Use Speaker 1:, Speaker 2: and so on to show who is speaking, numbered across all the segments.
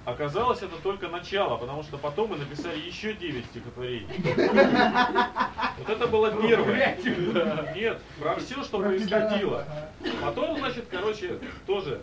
Speaker 1: Оказалось, это только начало, потому что потом мы написали еще 9 стихотворений. Вот это было первое. Нет, про все, что происходило. Потом, значит, короче, тоже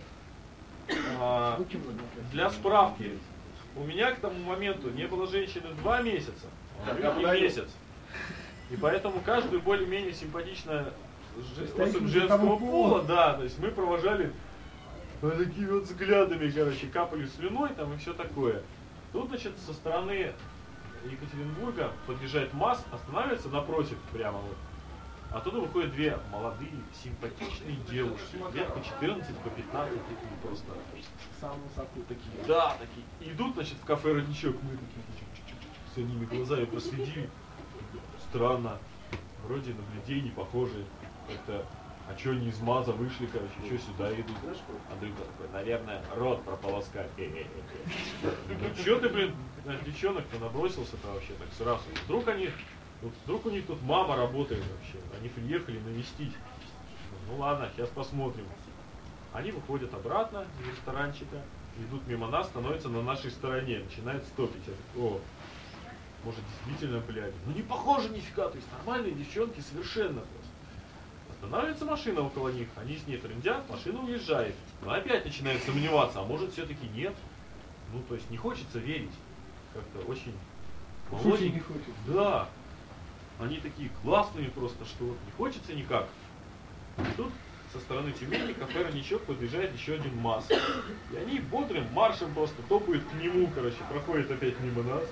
Speaker 1: для справки. У меня к тому моменту не было женщины 2 месяца, а не месяц. И поэтому каждую более-менее симпатичную особь женского пола, да, то есть мы провожали такими вот взглядами, короче, капали слюной там и все такое. Тут, значит, со стороны Екатеринбурга подъезжает МАЗ, останавливается напротив прямо вот. Оттуда выходят 2 молодые, симпатичные девушки, лет по 14, по 15, такие просто.
Speaker 2: Самые высокие такие.
Speaker 1: Да, такие. Идут, значит, в кафе «Родничок», мы такие, с ними глазами проследили. Странно. Вроде на людей не похожие. Как-то, а чё они из МАЗа вышли, короче, чё сюда идут? Андрюха такой, наверное, рот прополоскать. Ну чё ты, блин, на девчонок-то набросился-то вообще так сразу? Вдруг у них тут мама работает вообще. Они приехали навестить. Ну ладно, сейчас посмотрим. Они выходят обратно из ресторанчика, идут мимо нас, становятся на нашей стороне, начинают стопить. О, может действительно, блядь, ну не похоже нифига, то есть нормальные девчонки совершенно просто. Останавливается машина около них, они с ней трындят, машина уезжает. Но опять начинают сомневаться, а может все-таки нет. Ну то есть не хочется верить. Как-то очень
Speaker 2: молоденькие. Не хочется.
Speaker 1: Да. Они такие классные просто, что вот не хочется никак. И тут со стороны Тюмени кафе «Родничок» подъезжает еще один МАЗ. И они бодрым маршем просто топают к нему, короче, проходят опять мимо нас.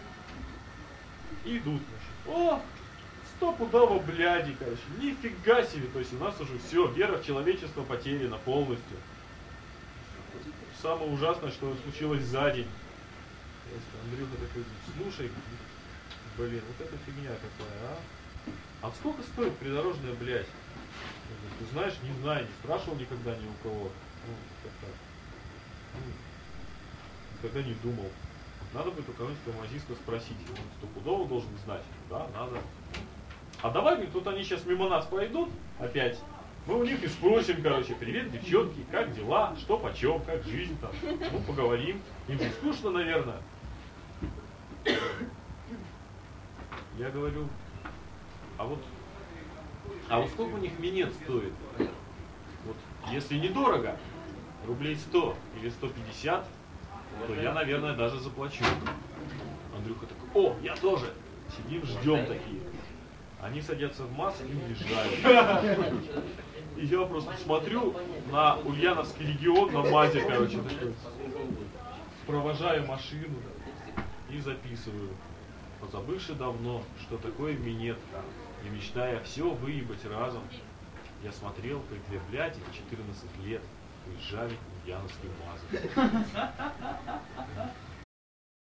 Speaker 1: И идут, значит. О, стопудово бляди, короче, нифига себе. То есть у нас уже все, вера в человечество потеряна полностью. Самое ужасное, что случилось за день. Андрюха такой, слушай, блин, вот это фигня какая, а? А сколько стоит придорожная, блядь? Ты знаешь, не знаю, не спрашивал никогда ни у кого. Ну, как-то. Никогда не думал. Надо будет у кого-нибудь мазиста спросить. Он стопудово должен знать. Да, надо. А давай, тут они сейчас мимо нас пройдут опять. Мы у них и спросим, короче, привет, девчонки, как дела, что почем, как жизнь там. Ну, поговорим. Им же скучно, наверное. Я говорю, а вот сколько у них минет стоит? Вот, если недорого, рублей 100 или 150, то я, наверное, даже заплачу. Андрюха такой, о, я тоже. Сидим, ждем такие. Они садятся в МАЗ и уезжают. И я просто смотрю на Ульяновский регион, на МАЗе, короче, такой. Провожаю машину и записываю. Позабывши давно, что такое минет, и мечтая все выебать разом, я смотрел, как 2 бляди в 14 лет уезжали в Ульяновский МАЗ.